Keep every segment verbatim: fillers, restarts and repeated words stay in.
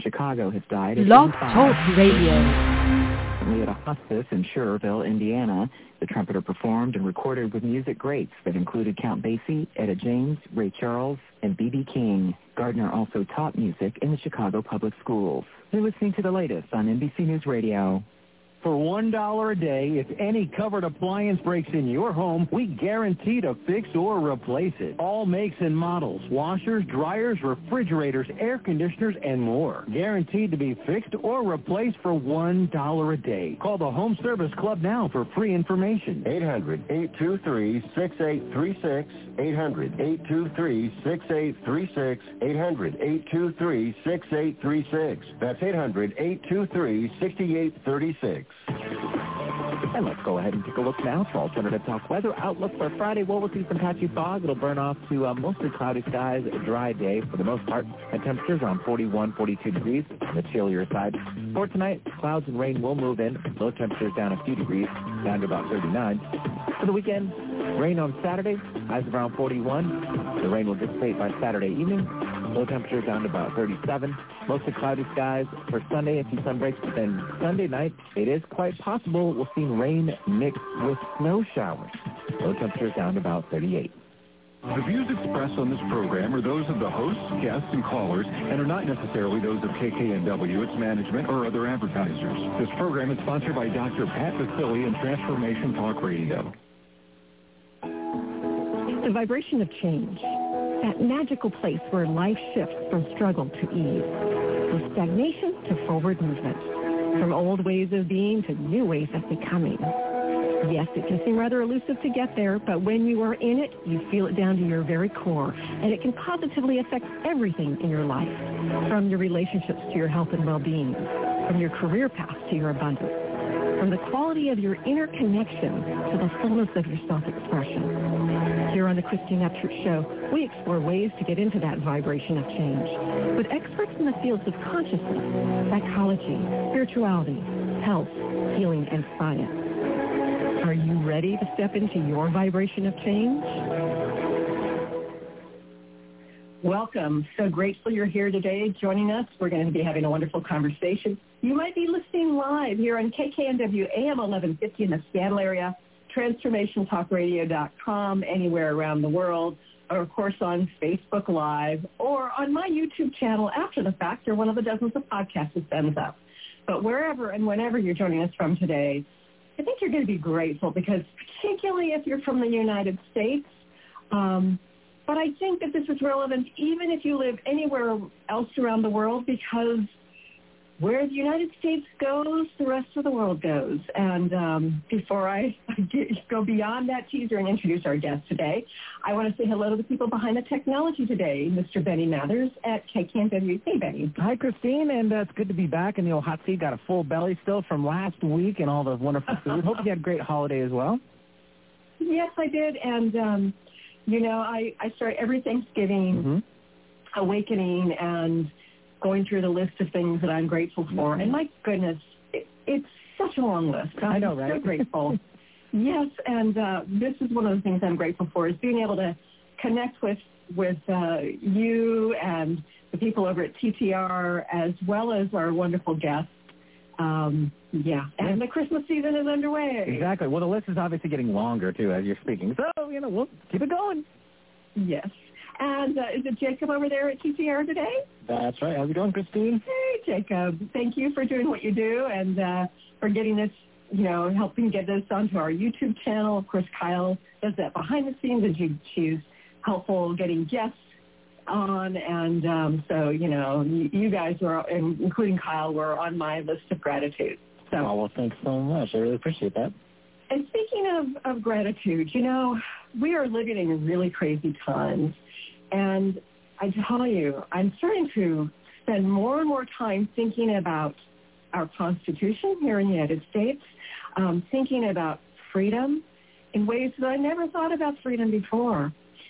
Chicago has died at Blog eighty-five. Talk Radio. At a hospice in Schererville, Indiana, the trumpeter performed and recorded with music greats that included Count Basie, Etta James, Ray Charles, and B B King. Gardner also taught music in the Chicago Public Schools. You're listening to the latest on N B C News Radio. For one dollar a day, if any covered appliance breaks in your home, we guarantee to fix or replace it. All makes and models, washers, dryers, refrigerators, air conditioners, and more. Guaranteed to be fixed or replaced for one dollar a day. Call the Home Service Club now for free information. eight hundred, eight two three, six eight three six, eight hundred, eight two three, six eight three six, eight hundred, eight two three, six eight three six. That's eight hundred, eight two three, six eight three six. And let's go ahead and take a look now for Alternative Talk weather outlook for Friday. Well, we'll see some patchy fog. It'll burn off to uh, mostly cloudy skies, a dry day for the most part. And temperatures around forty-one, forty-two degrees on the chillier side. For tonight, clouds and rain will move in. Low temperatures down a few degrees, down to about thirty-nine. For the weekend, rain on Saturday, highs around forty-one. The rain will dissipate by Saturday evening. Low temperatures down to about thirty-seven. Mostly cloudy skies for Sunday, a few sun breaks. But then Sunday night, it is quite possible we'll see rain mixed with snow showers. Low temperatures down to about thirty-eight. The views expressed on this program are those of the hosts, guests, and callers, and are not necessarily those of K K N W, its management, or other advertisers. This program is sponsored by Doctor Pat Vasili and Transformation Talk Radio. The vibration of change. That magical place where life shifts from struggle to ease, from stagnation to forward movement, from old ways of being to new ways of becoming. Yes, it can seem rather elusive to get there, but when you are in it, you feel it down to your very core, and it can positively affect everything in your life, from your relationships to your health and well-being, from your career path to your abundance, from the quality of your inner connection to the fullness of your self-expression. Here on the Christine Upchurch Show, we explore ways to get into that vibration of change with experts in the fields of consciousness, psychology, spirituality, health, healing, and science. Are you ready to step into your vibration of change? Welcome. So grateful you're here today joining us. We're going to be having a wonderful conversation. You might be listening live here on K K N W A M eleven fifty in the Seattle area, transformation talk radio dot com, anywhere around the world, or of course on Facebook Live, or on my YouTube channel after the fact, or one of the dozens of podcasts that sends up. But wherever and whenever you're joining us from today, I think you're going to be grateful because particularly if you're from the United States, um, but I think that this is relevant even if you live anywhere else around the world, because where the United States goes, the rest of the world goes. And um, before I get, go beyond that teaser and introduce our guest today, I want to say hello to the people behind the technology today, Mister Benny Mathers at K K N W. Hey, Benny. Hi, Christine, and uh, it's good to be back in the old hot seat. Got a full belly still from last week and all the wonderful food. Hope you had a great holiday as well. Yes, I did. And, um, you know, I, I start every Thanksgiving mm-hmm. awakening and going through the list of things that I'm grateful for. And my goodness, it, it's such a long list. I'm I know, right? so grateful. Yes, and uh, this is one of the things I'm grateful for, is being able to connect with, with uh, you and the people over at T T R, as well as our wonderful guests. Um, yeah, and the Christmas season is underway. Exactly. Well, the list is obviously getting longer, too, as you're speaking. So, you know, we'll keep it going. Yes. And uh, is it Jacob over there at T T R today? That's right. How's it going, Christine? Hey, Jacob. Thank you for doing what you do and uh, for getting this, you know, helping get this onto our YouTube channel. Of course, Kyle does that behind the scenes, and she, she's helpful getting guests on. And um, so, you know, you, you guys, were, including Kyle, were on my list of gratitude. So, oh, well, thanks so much. I really appreciate that. And speaking of, of gratitude, you know, we are living in really crazy times. And I tell you, I'm starting to spend more and more time thinking about our Constitution here in the United States, um, thinking about freedom in ways that I never thought about freedom before.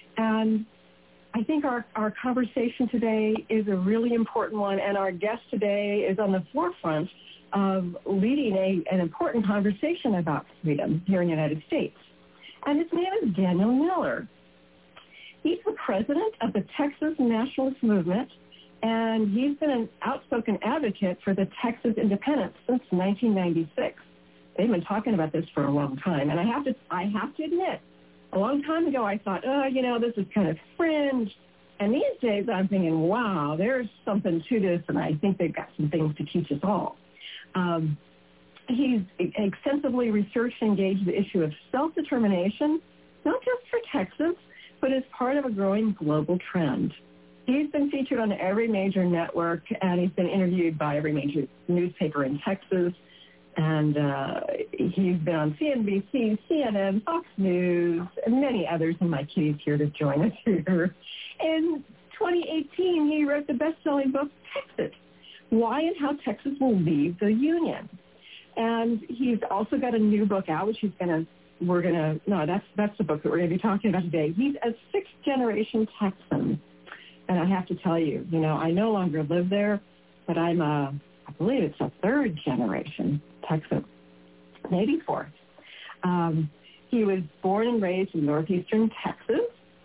And I think our, our conversation today is a really important one, and our guest today is on the forefront of leading a, an important conversation about freedom here in the United States. And his name is Daniel Miller. He's the president of the Texas Nationalist Movement and he's been an outspoken advocate for the Texas independence since nineteen ninety-six. They've been talking about this for a long time, and I have to I have to admit, a long time ago I thought, oh, you know, this is kind of fringe, and these days I'm thinking, wow, there's something to this, and I think they've got some things to teach us all. Um, he's extensively researched and engaged the issue of self-determination, not just for Texas, but as part of a growing global trend. He's been featured on every major network, and he's been interviewed by every major newspaper in Texas. And uh, he's been on C N B C, C N N, Fox News, and many others, and my kitty's here to join us here. In twenty eighteen, he wrote the best-selling book, Texas, Why and How Texas Will Leave the Union. And he's also got a new book out, which he's going to, we're going to, no, that's that's the book that we're going to be talking about today. He's a sixth-generation Texan. And I have to tell you, you know, I no longer live there, but I'm a, I believe it's a third-generation Texan, maybe fourth. Um, he was born and raised in northeastern Texas,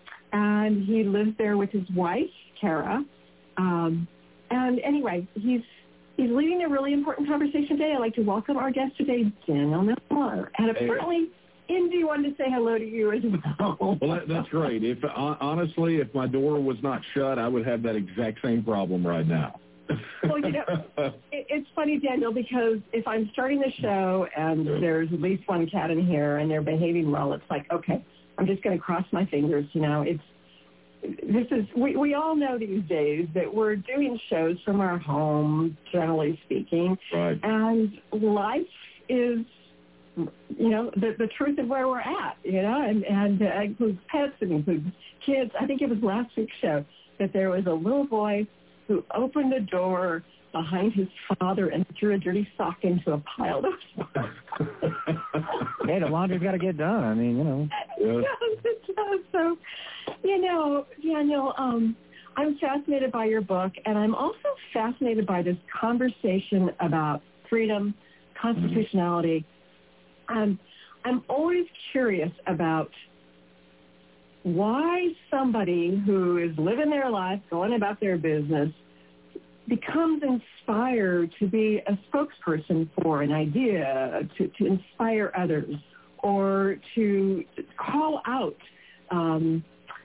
and he lives there with his wife, Kara. Um, and anyway, he's he's leading a really important conversation today. I'd like to welcome our guest today, Daniel Miller. And apparently, Indy wanted to say hello to you as well. Well, that, that's great. If honestly, if my door was not shut, I would have that exact same problem right now. Well, you know, it, it's funny, Daniel, because if I'm starting the show and there's at least one cat in here and they're behaving well, it's like, okay, I'm just going to cross my fingers. You know, it's this is we, we all know these days that we're doing shows from our home, generally speaking, right. And life is, you know, the, the truth of where we're at, you know, and, and uh, includes pets and includes kids. I think it was last week's show that there was a little boy who opened the door behind his father and threw a dirty sock into a pile of socks. Hey, the laundry's got to get done. I mean, you know. It does, it does. So, you know, Daniel, um, I'm fascinated by your book, and I'm also fascinated by this conversation about freedom, constitutionality. Um, I'm always curious about why somebody who is living their life, going about their business, becomes inspired to be a spokesperson for an idea, to, to inspire others, or to call out um,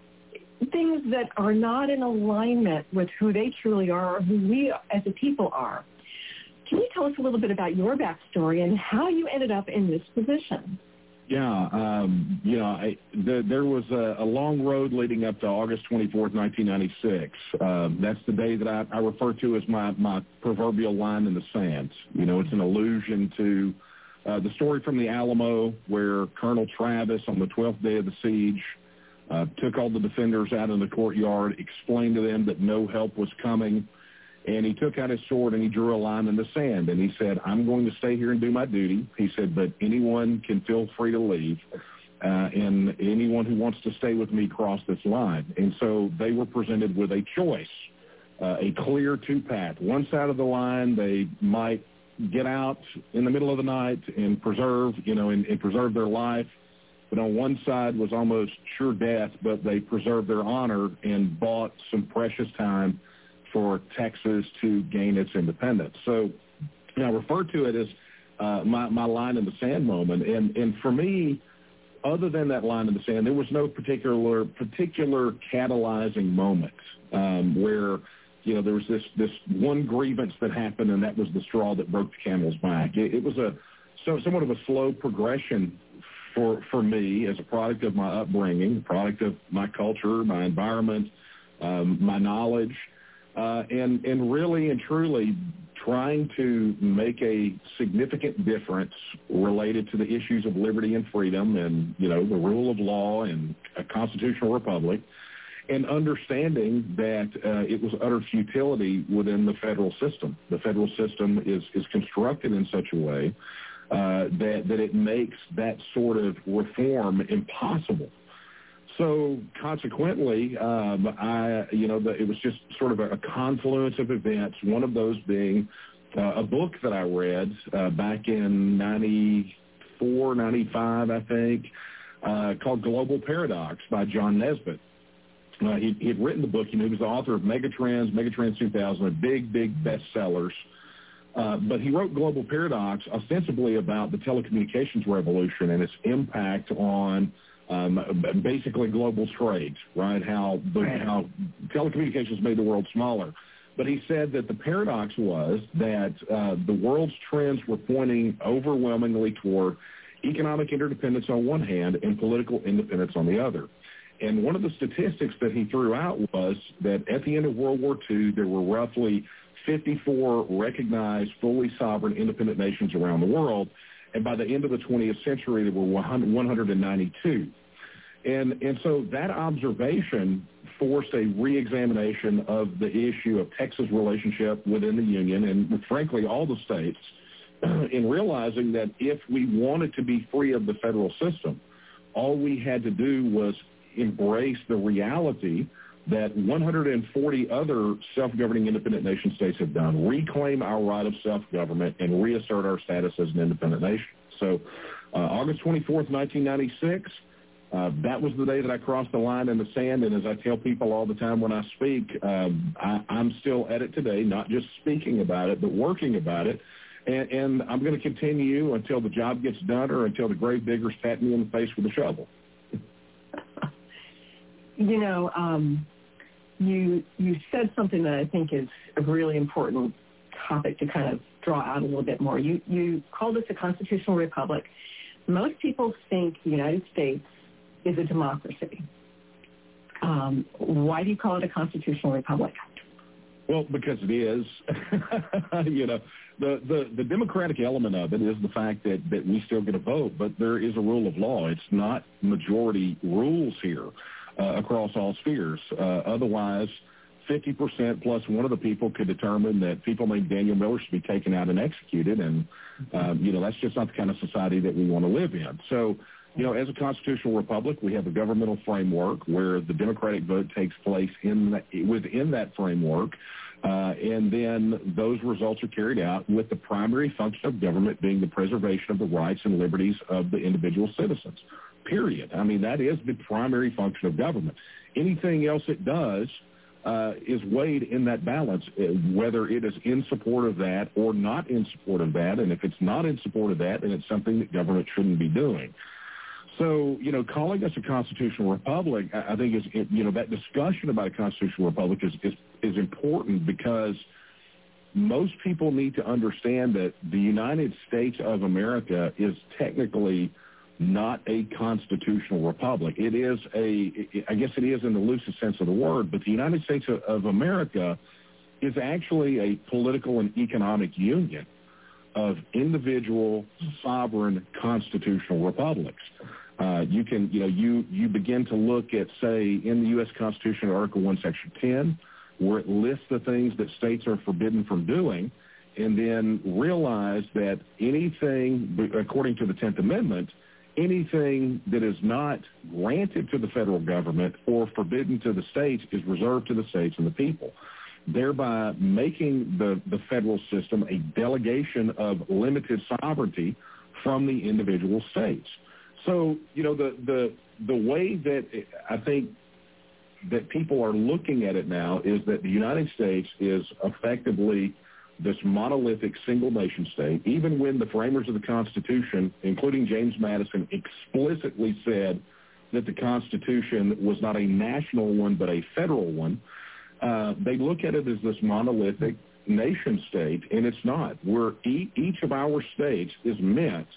things that are not in alignment with who they truly are or who we as a people are. Can you tell us a little bit about your backstory and how you ended up in this position? Yeah, um, you know, I, the, there was a, a long road leading up to August twenty-fourth, nineteen ninety-six. Um, that's the day that I, I refer to as my, my proverbial line in the sand. You know, it's an allusion to uh, the story from the Alamo where Colonel Travis, on the twelfth day of the siege, uh, took all the defenders out in the courtyard, explained to them that no help was coming, and he took out his sword and he drew a line in the sand. And he said, I'm going to stay here and do my duty. He said, but anyone can feel free to leave. Uh, and anyone who wants to stay with me, cross this line. And so they were presented with a choice, uh, a clear two-path. One side of the line, they might get out in the middle of the night and preserve, you know, and, and preserve their life. But on one side was almost sure death, but they preserved their honor and bought some precious time for Texas to gain its independence. So, you know, I refer to it as uh, my, my line in the sand moment. And, and for me, other than that line in the sand, there was no particular particular catalyzing moment um, where, you know, there was this, this one grievance that happened, and that was the straw that broke the camel's back. It, it was a so, somewhat of a slow progression for, for me as a product of my upbringing, product of my culture, my environment, um, my knowledge. Uh, and, and really and truly trying to make a significant difference related to the issues of liberty and freedom and, you know, the rule of law and a constitutional republic, and understanding that uh, it was utter futility within the federal system. The federal system is, is constructed in such a way uh, that, that it makes that sort of reform impossible. So consequently, um, I, you know, the, it was just sort of a, a confluence of events, one of those being uh, a book that I read uh, back in ninety-four, ninety-five, I think, uh, called Global Paradox by John Nesbitt. Uh, he, he had written the book. You know, he was the author of Megatrends, Megatrends two thousand, big, big bestsellers. Uh, but he wrote Global Paradox ostensibly about the telecommunications revolution and its impact on um, basically global trade, right? How the, right. how telecommunications made the world smaller. But he said that the paradox was that uh, the world's trends were pointing overwhelmingly toward economic interdependence on one hand and political independence on the other. And one of the statistics that he threw out was that at the end of World War Two, there were roughly fifty-four recognized, fully sovereign, independent nations around the world. And by the end of the twentieth century, there were one hundred ninety-two. And, and so that observation forced a reexamination of the issue of Texas' relationship within the Union and, frankly, all the states, in realizing that if we wanted to be free of the federal system, all we had to do was embrace the reality that one hundred forty other self-governing independent nation states have done, reclaim our right of self-government and reassert our status as an independent nation. So uh, August twenty-fourth, nineteen ninety-six, uh, that was the day that I crossed the line in the sand, and as I tell people all the time when I speak, um, I, I'm still at it today, not just speaking about it, but working about it. And, and I'm going to continue until the job gets done or until the grave diggers pat me in the face with a shovel. You know, um, you you said something that I think is a really important topic to kind of draw out a little bit more. You you called us a constitutional republic. Most people think the United States is a democracy. Um, why do you call it a constitutional republic? Well, because it is. you know, the, the, the democratic element of it is the fact that, that we still get a vote, but there is a rule of law. It's not majority rules here uh, across all spheres. Uh, otherwise, fifty percent plus one of the people could determine that people named Daniel Miller should be taken out and executed, and, um, you know, that's just not the kind of society that we want to live in. So, you know, as a constitutional republic, we have a governmental framework where the democratic vote takes place in that, within that framework, uh, and then those results are carried out with the primary function of government being the preservation of the rights and liberties of the individual citizens, period. I mean, that is the primary function of government. Anything else it does uh, is weighed in that balance, whether it is in support of that or not in support of that, and if it's not in support of that, then it's something that government shouldn't be doing. So, you know, calling us a constitutional republic, I think is, you know, that discussion about a constitutional republic is, is, is important because most people need to understand that the United States of America is technically not a constitutional republic. It is a, I guess it is in the loosest sense of the word, but the United States of, of America is actually a political and economic union of individual, sovereign, constitutional republics. Uh, you can, you know, you, you begin to look at, say, in the U S Constitution, Article one, Section ten, where it lists the things that states are forbidden from doing, and then realize that anything, according to the tenth Amendment, anything that is not granted to the federal government or forbidden to the states is reserved to the states and the people, thereby making the, the federal system a delegation of limited sovereignty from the individual states. So, you know, the, the, the way that I think that people are looking at it now is that the United States is effectively this monolithic single nation state, even when the framers of the Constitution, including James Madison, explicitly said that the Constitution was not a national one but a federal one. Uh, they look at it as this monolithic nation state, and it's not. We're, each of our states is meant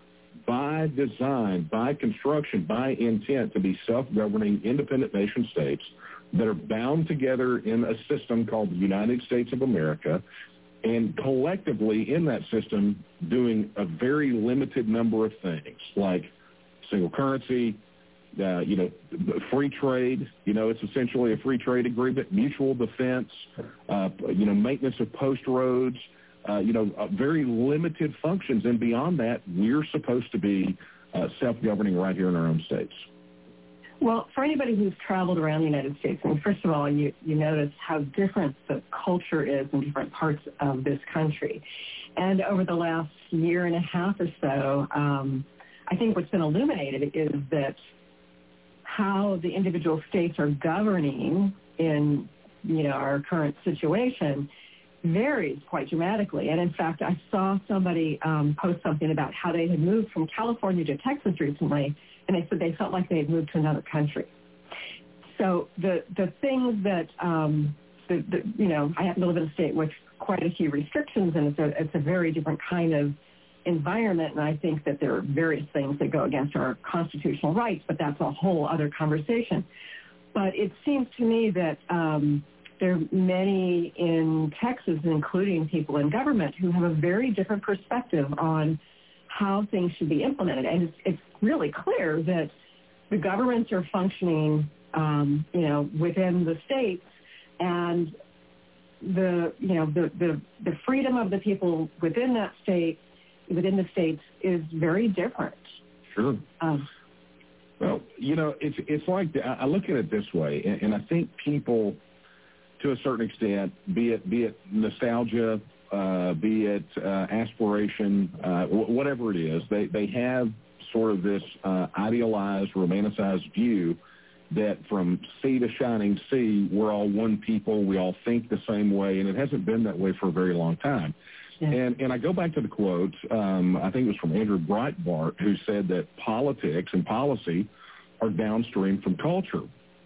by design, by construction, by intent to be self-governing independent nation states that are bound together in a system called the United States of America, and collectively in that system doing a very limited number of things like single currency, Uh, you know, free trade, you know, it's essentially a free trade agreement, mutual defense, uh, you know, maintenance of post roads, uh, you know, uh, very limited functions. And beyond that, we're supposed to be uh, self-governing right here in our own states. Well, for anybody who's traveled around the United States, I mean, first of all, you, you notice how different the culture is in different parts of this country. And over the last year and a half or so, um, I think what's been illuminated is that how the individual states are governing in, you know, our current situation varies quite dramatically. And in fact, I saw somebody um, post something about how they had moved from California to Texas recently, and they said they felt like they had moved to another country. So the the things that, um, the, the, you know, I happen to live in a state with quite a few restrictions, and it's a, it's a very different kind of environment, and I think that there are various things that go against our constitutional rights, but that's a whole other conversation. But it seems to me that um, there are many in Texas, including people in government, who have a very different perspective on how things should be implemented. And it's, it's really clear that the governments are functioning, um, you know, within the states, and the, you know, the, the, the freedom of the people within that state, within the states, is very different. Sure. Um, well, you know, it's it's like the, I look at it this way, and, and I think people, to a certain extent, be it be it nostalgia, uh, be it uh, aspiration, uh, w- whatever it is, they they have sort of this uh, idealized, romanticized view that from sea to shining sea, we're all one people, we all think the same way, and it hasn't been that way for a very long time. Yeah. And and I go back to the quote, um, I think it was from Andrew Breitbart, who said that politics and policy are downstream from culture.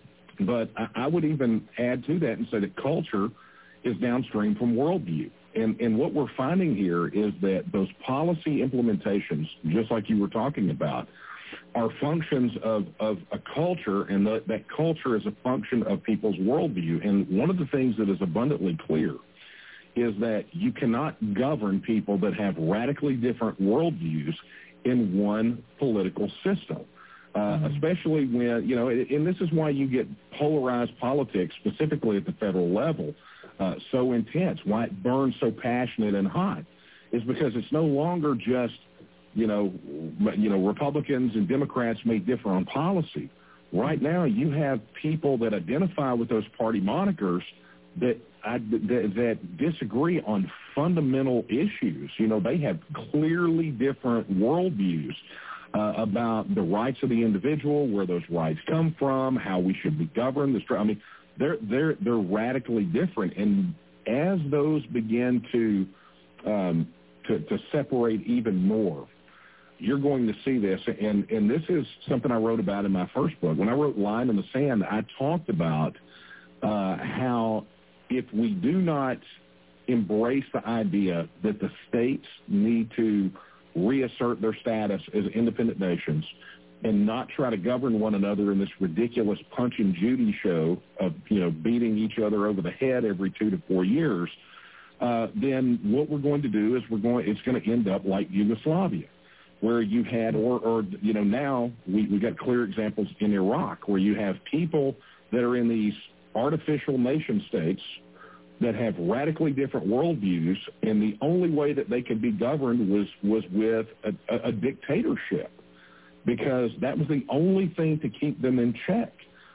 But I, I would even add to that and say that culture is downstream from worldview. And, and what we're finding here is that those policy implementations, just like you were talking about, are functions of, of a culture, and the, that culture is a function of people's worldview. And one of the things that is abundantly clear is that you cannot govern people that have radically different worldviews in one political system, uh, mm-hmm. especially when, you know, and this is why you get polarized politics, specifically at the federal level, uh, so intense, why it burns so passionate and hot, is because it's no longer just, you know, you know, Republicans and Democrats may differ on policy. Right now, you have people that identify with those party monikers that I, that, that disagree on fundamental issues. You know, they have clearly different worldviews uh, about the rights of the individual, where those rights come from, how we should be governed. I mean, they're they're they're radically different, and as those begin to um, to, to separate even more, you're going to see this, and, and this is something I wrote about in my first book. When I wrote Line in the Sand, I talked about uh, how if we do not embrace the idea that the states need to reassert their status as independent nations and not try to govern one another in this ridiculous Punch and Judy show of, you know, beating each other over the head every two to four years, uh, then what we're going to do is we're going, it's going to end up like Yugoslavia, where you had, or, or you know, now we, we got clear examples in Iraq, where you have people that are in these artificial nation states that have radically different worldviews, and the only way that they could be governed was, was with a, a, a dictatorship, because that was the only thing to keep them in check.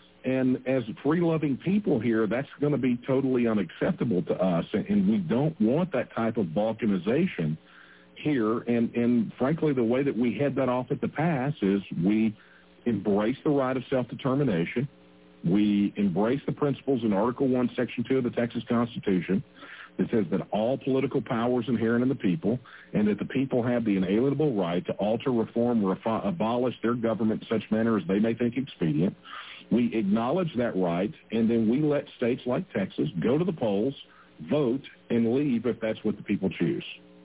And as free-loving people here, that's going to be totally unacceptable to us, and we don't want that type of balkanization here. And, and frankly, the way that we head that off at the pass is we embrace the right of self-determination. We embrace the principles in Article one, Section two of the Texas Constitution that says that all political power is inherent in the people, and that the people have the inalienable right to alter, reform, or refi- abolish their government in such manner as they may think expedient. We acknowledge that right, and then we let states like Texas go to the polls, vote, and leave if that's what the people choose.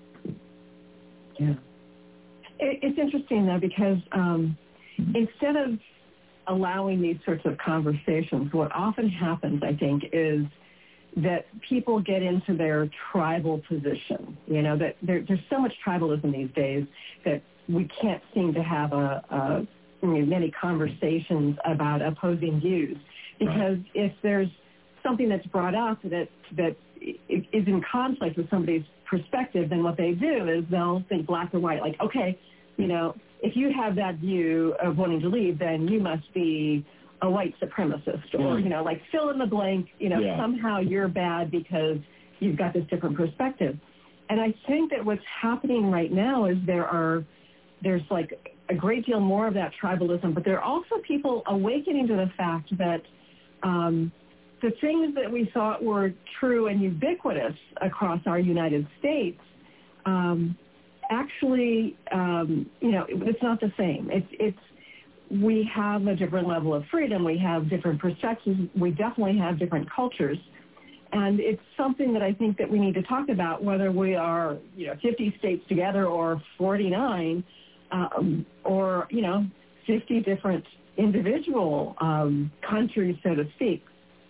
Yeah. It, it's interesting, though, because um, instead of allowing these sorts of conversations, what often happens, I think, is that people get into their tribal position. You know, that there, there's so much tribalism these days that we can't seem to have a, a you know, many conversations about opposing views. Because right. if there's something that's brought up that that is in conflict with somebody's perspective, then what they do is they'll think black or white, like, okay, you know, if you have that view of wanting to leave, then you must be a white supremacist, or, you know, like fill in the blank, you know, yeah. somehow you're bad because you've got this different perspective. And I think that what's happening right now is there are, there's like a great deal more of that tribalism, but there are also people awakening to the fact that um, the things that we thought were true and ubiquitous across our United States, um, actually, um, you know, it, it's not the same. It's, it's, we have a different level of freedom. We have different perspectives. We definitely have different cultures. And it's something that I think that we need to talk about, whether we are, you know, fifty states together or forty-nine, um, or, you know, fifty different individual um, countries, so to speak.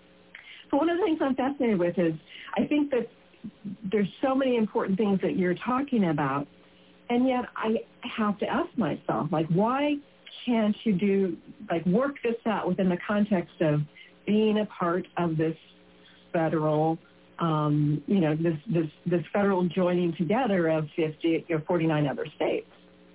So one of the things I'm fascinated with is I think that there's so many important things that you're talking about, and yet I have to ask myself, like, why can't you do, like, work this out within the context of being a part of this federal, um, you know, this, this, this federal joining together of fifty or forty-nine other states?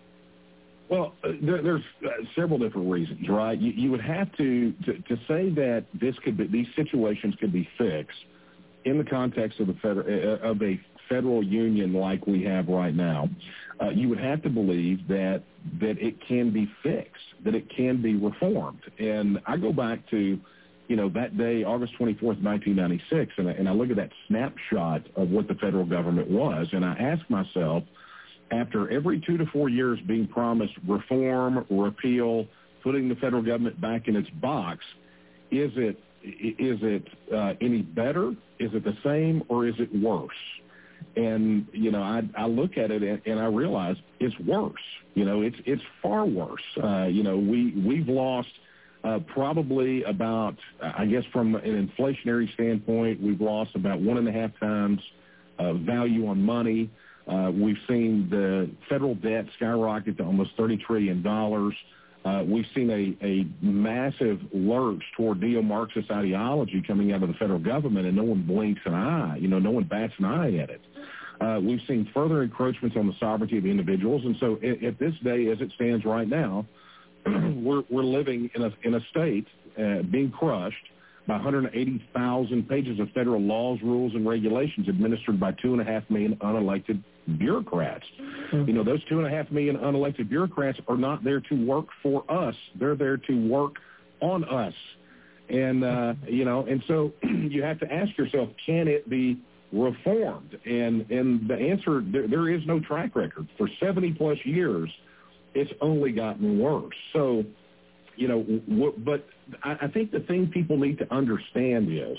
Well, uh, there, there's uh, several different reasons, right? You, you would have to, to to say that this could be, these situations could be fixed in the context of the federal uh, of a federal union like we have right now. Uh, you would have to believe that that it can be fixed, that it can be reformed. And I go back to, you know, that day, August twenty-fourth, nineteen ninety-six, and I, and I look at that snapshot of what the federal government was, and I ask myself, after every two to four years being promised reform, repeal, putting the federal government back in its box, is it is it uh, any better? Is it the same, or is it worse? And, you know, I, I look at it and, and I realize it's worse. You know, it's it's far worse. Uh, you know, we, we've lost uh, probably about, I guess from an inflationary standpoint, we've lost about one and a half times uh, value on money. Uh, we've seen the federal debt skyrocket to almost thirty trillion dollars. Uh, we've seen a, a massive lurch toward neo-Marxist ideology coming out of the federal government, and no one blinks an eye. You know, no one bats an eye at it. Uh, we've seen further encroachments on the sovereignty of individuals, and so at, at this day, as it stands right now, we're, we're living in a, in a state uh, being crushed by one hundred eighty thousand pages of federal laws, rules, and regulations administered by two and a half million unelected bureaucrats. Mm-hmm. You know, those two and a half million unelected bureaucrats are not there to work for us. They're there to work on us. And, uh, you know, and so you have to ask yourself, can it be reformed? And and the answer, there, there is no track record. For seventy plus years, it's only gotten worse. So, you know, w- but I, I think the thing people need to understand is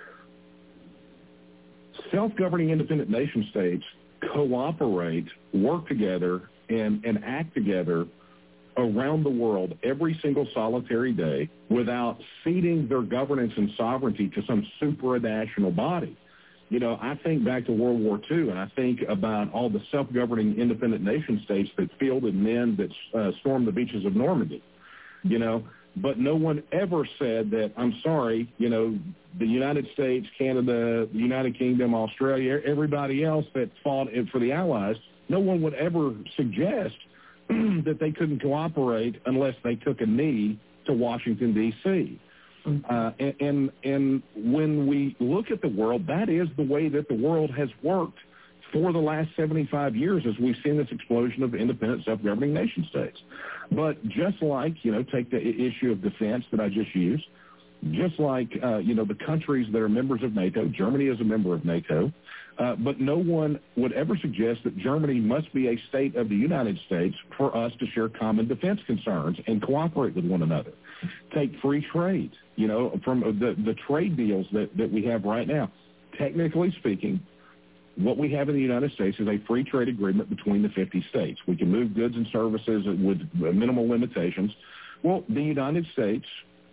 self-governing independent nation states cooperate, work together, and, and act together around the world every single solitary day without ceding their governance and sovereignty to some supranational body. You know, I think back to World War Two, and I think about all the self-governing independent nation states that fielded men that uh, stormed the beaches of Normandy, you know. But no one ever said that, I'm sorry, you know, the United States, Canada, the United Kingdom, Australia, everybody else that fought for the Allies, no one would ever suggest that they couldn't cooperate unless they took a knee to Washington, D C Uh, and, and, and when we look at the world, that is the way that the world has worked for the last seventy-five years as we've seen this explosion of independent self-governing nation states. But just like, you know, take the issue of defense that I just used, just like, uh, you know, the countries that are members of NATO, Germany is a member of NATO, uh, but no one would ever suggest that Germany must be a state of the United States for us to share common defense concerns and cooperate with one another. Take free trade, you know, from the, the trade deals that, that we have right now. Technically speaking, what we have in the United States is a free trade agreement between the fifty states. We can move goods and services with minimal limitations. Well, the United States,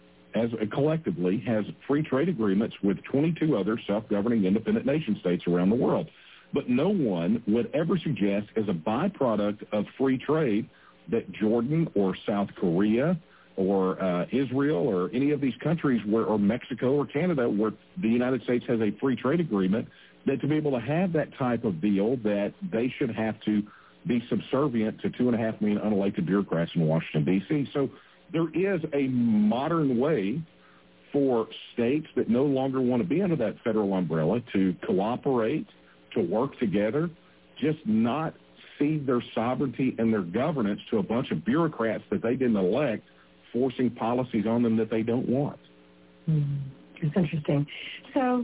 as a collectively, has free trade agreements with twenty-two other self-governing independent nation states around the world. But no one would ever suggest as a byproduct of free trade that Jordan or South Korea or uh, Israel or any of these countries where, or Mexico or Canada where the United States has a free trade agreement, that to be able to have that type of deal, that they should have to be subservient to two and a half million unelected bureaucrats in Washington, D C So there is a modern way for states that no longer want to be under that federal umbrella to cooperate, to work together, just not cede their sovereignty and their governance to a bunch of bureaucrats that they didn't elect, forcing policies on them that they don't want. Mm, it's interesting. So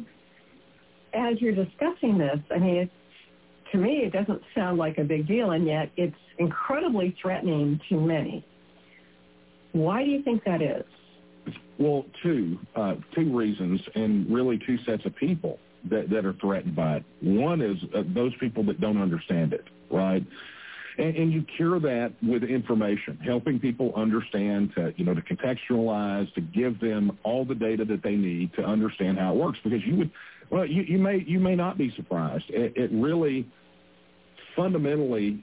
as you're discussing this, I mean, it's, to me, it doesn't sound like a big deal, and yet it's incredibly threatening to many. Why do you think that is? Well, two, uh, two reasons, and really two sets of people that, that are threatened by it. One is uh, those people that don't understand it, right? And, and you cure that with information, helping people understand, to, you know, to contextualize, to give them all the data that they need to understand how it works. Because you would, well, you, you may you may not be surprised. It, it really, fundamentally,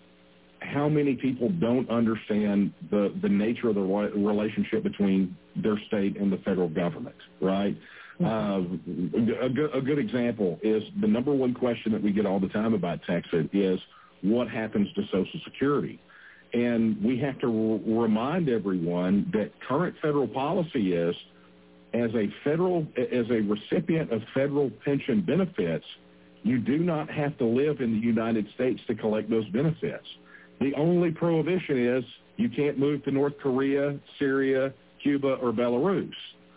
how many people don't understand the, the nature of the relationship between their state and the federal government, right? Uh, a, good, a good example is the number one question that we get all the time about Texas is, what happens to Social Security? And we have to r- remind everyone that current federal policy is, as a federal, as a recipient of federal pension benefits, you do not have to live in the United States to collect those benefits. The only prohibition is you can't move to North Korea, Syria, Cuba, or Belarus,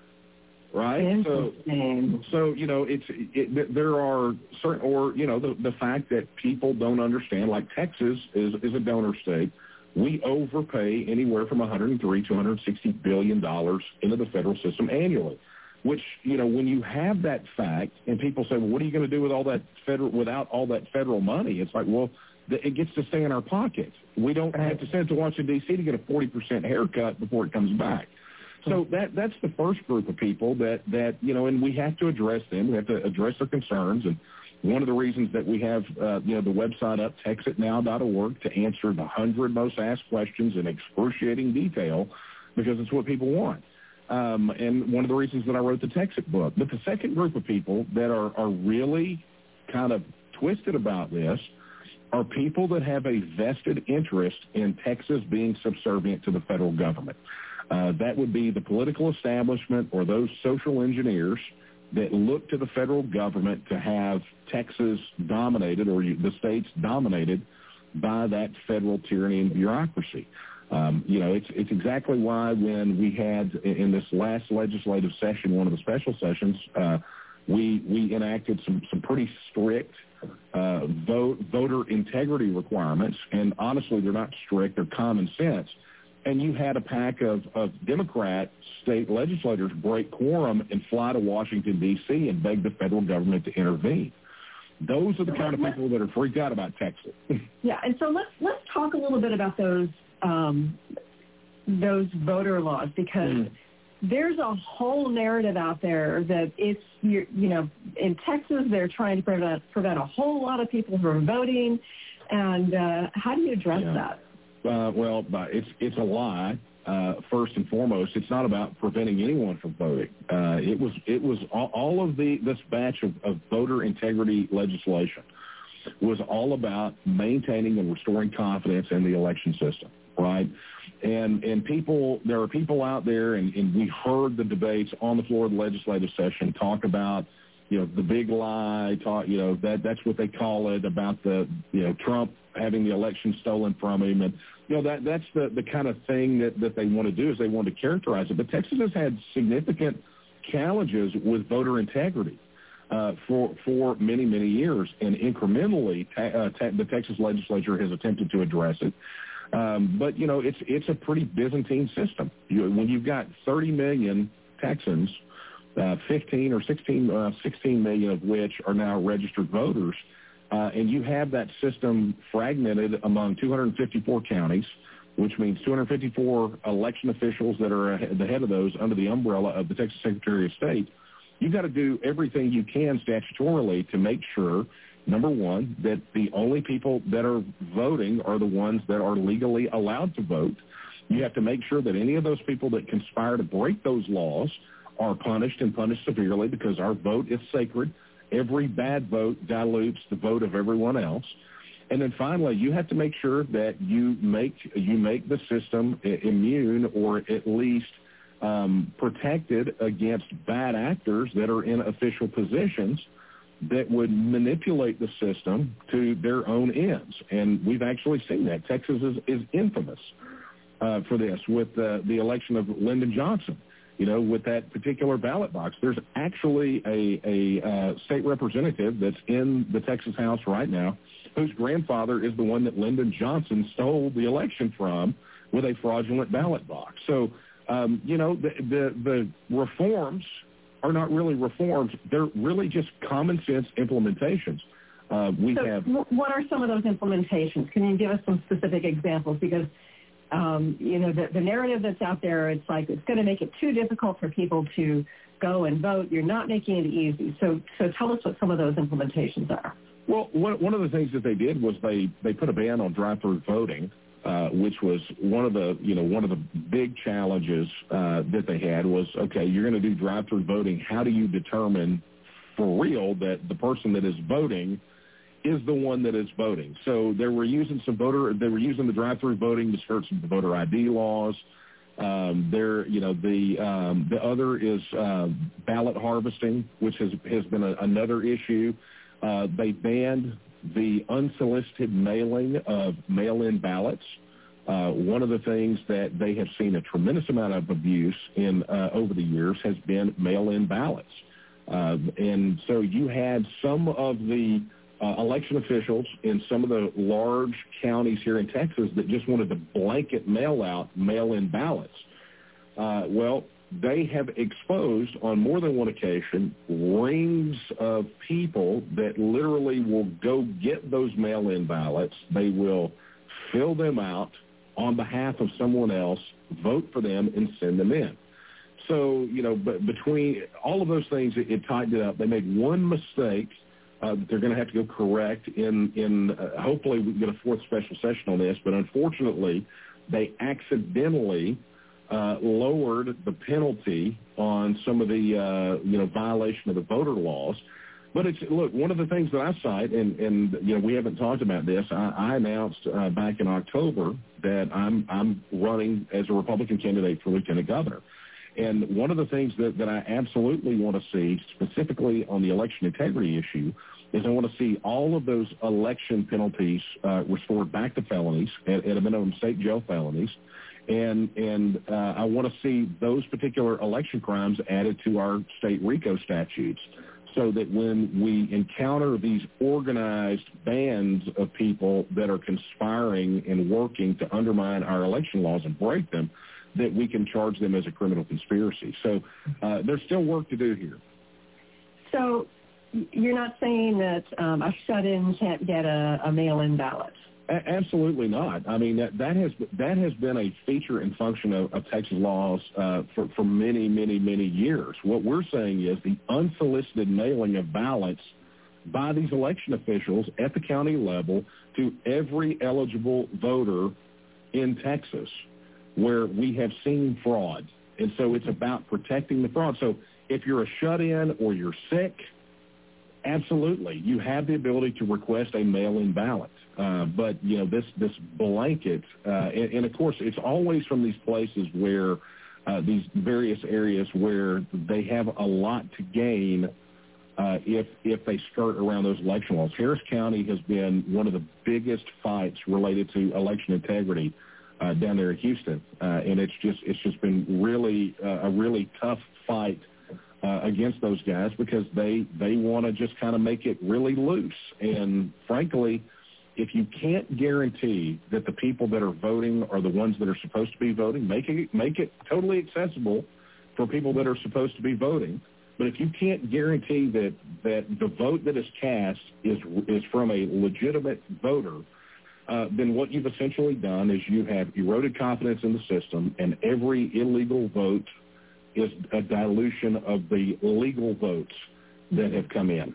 right? So, so you know, it's it, there are certain, or you know, the the fact that people don't understand, like Texas is is a donor state. We overpay anywhere from one hundred three to one hundred sixty billion dollars into the federal system annually. Which, you know, when you have that fact, and people say, well, what are you going to do with all that federal, without all that federal money? It's like, well, it gets to stay in our pockets. We don't have to send it to Washington, D C to get a forty percent haircut before it comes back. So that that's the first group of people that, that, you know, and we have to address them. We have to address their concerns. And one of the reasons that we have, uh, you know, the website up, Texit Now dot org, to answer the one hundred most asked questions in excruciating detail, because it's what people want. Um, and one of the reasons that I wrote the Texit book. But the second group of people that are, are really kind of twisted about this are people that have a vested interest in Texas being subservient to the federal government. Uh, that would be the political establishment or those social engineers that look to the federal government to have Texas dominated, or the states dominated, by that federal tyranny and bureaucracy. Um, you know, it's it's exactly why when we had in this last legislative session, one of the special sessions, uh, we we enacted some some pretty strict uh, vote, voter integrity requirements, and honestly, they're not strict; they're common sense. And you had a pack of, of Democrat state legislators break quorum and fly to Washington, D C and beg the federal government to intervene. Those are the kind of people that are freaked out about Texas. Yeah, and so let's let's talk a little bit about those um, those voter laws, because mm. there's a whole narrative out there that it's, you, you know, in Texas they're trying to prevent prevent a whole lot of people from voting, and uh, how do you address yeah. that? Uh, well, it's it's a lie. Uh, first and foremost, it's not about preventing anyone from voting. Uh, it was it was all, all of the this batch of, of voter integrity legislation was all about maintaining and restoring confidence in the election system, right? And and people, there are people out there, and, and we heard the debates on the floor of the legislative session talk about, you know, the big lie, talk, you know, that that's what they call it, about the, you know, Trump having the election stolen from him. And, you know, that that's the, the kind of thing that, that they want to do, is they want to characterize it. But Texas has had significant challenges with voter integrity uh, for for many, many years. And incrementally, ta- uh, ta- the Texas legislature has attempted to address it. Um, but, you know, it's it's a pretty Byzantine system. You, when you've got thirty million Texans, uh, fifteen or sixteen, uh, sixteen million of which are now registered voters, Uh, and you have that system fragmented among two hundred fifty-four counties, which means two hundred fifty-four election officials that are at the head of those under the umbrella of the Texas Secretary of State. You've got to do everything you can statutorily to make sure, number one, that the only people that are voting are the ones that are legally allowed to vote. You have to make sure that any of those people that conspire to break those laws are punished, and punished severely, because our vote is sacred. Every bad vote dilutes the vote of everyone else. And then finally, you have to make sure that you make you make the system immune, or at least um, protected against bad actors that are in official positions that would manipulate the system to their own ends. And we've actually seen that. Texas is, is infamous uh, for this with uh, the election of Lyndon Johnson. You know, with that particular ballot box, there's actually a, a uh, state representative that's in the Texas House right now whose grandfather is the one that Lyndon Johnson stole the election from with a fraudulent ballot box. So, um, you know, the, the, the reforms are not really reforms. They're really just common sense implementations. Uh, we so have. What are some of those implementations? Can you give us some specific examples? Because, um, you know, the, the narrative that's out there, it's like it's going to make it too difficult for people to go and vote. You're not making it easy. So, so tell us what some of those implementations are. Well, one, one of the things that they did was they, they put a ban on drive-through voting, uh, which was one of the, you know, one of the big challenges uh, that they had was, okay, you're going to do drive-through voting. How do you determine for real that the person that is voting is the one that is voting? So they were using some voter, they were using the drive-through voting to skirt some voter I D laws. Um, there, you know, the um, the other is uh, ballot harvesting, which has has been a, another issue. Uh, they banned the unsolicited mailing of mail-in ballots. Uh, one of the things that they have seen a tremendous amount of abuse in uh, over the years has been mail-in ballots. Uh, and so you had some of the uh, election officials in some of the large counties here in Texas that just wanted to blanket mail out mail-in ballots. Uh, well, they have exposed on more than one occasion rings of people that literally will go get those mail-in ballots. They will fill them out on behalf of someone else, vote for them, and send them in. So, you know, but between all of those things, it, it tightened it up. They made one mistake uh, that they're going to have to go correct in, in uh, hopefully we can get a fourth special session on this, but unfortunately they accidentally uh, lowered the penalty on some of the, uh, you know, violation of the voter laws. But it's, look, one of the things that I cite, and, and you know, we haven't talked about this, I, I announced uh, back in October that I'm, I'm running as a Republican candidate for lieutenant governor. And one of the things that, that I absolutely want to see, specifically on the election integrity issue, is I want to see all of those election penalties uh, restored back to felonies, at, at a minimum state jail felonies. And, and uh, I want to see those particular election crimes added to our state RICO statutes, so that when we encounter these organized bands of people that are conspiring and working to undermine our election laws and break them, that we can charge them as a criminal conspiracy. So uh, there's still work to do here. So you're not saying that um, a shut-in can't get a, a mail-in ballot? A- absolutely not. I mean, that, that has that has been a feature and function of, of Texas laws uh, for, for many, many, many years. What we're saying is the unsolicited mailing of ballots by these election officials at the county level to every eligible voter in Texas, where we have seen fraud. And so it's about protecting the fraud. So if you're a shut-in or you're sick, absolutely, you have the ability to request a mail-in ballot. Uh, but, you know, this, this blanket, uh, and, and, of course, it's always from these places where uh, these various areas where they have a lot to gain uh, if, if they skirt around those election laws. Harris County has been one of the biggest fights related to election integrity uh, down there in Houston, uh, and it's just it's just been really uh, a really tough fight uh, against those guys because they they want to just kind of make it really loose. And frankly, if you can't guarantee that the people that are voting are the ones that are supposed to be voting, make it make it totally accessible for people that are supposed to be voting. But if you can't guarantee that that the vote that is cast is is from a legitimate voter, Uh, then what you've essentially done is you have eroded confidence in the system, and every illegal vote is a dilution of the legal votes that have come in.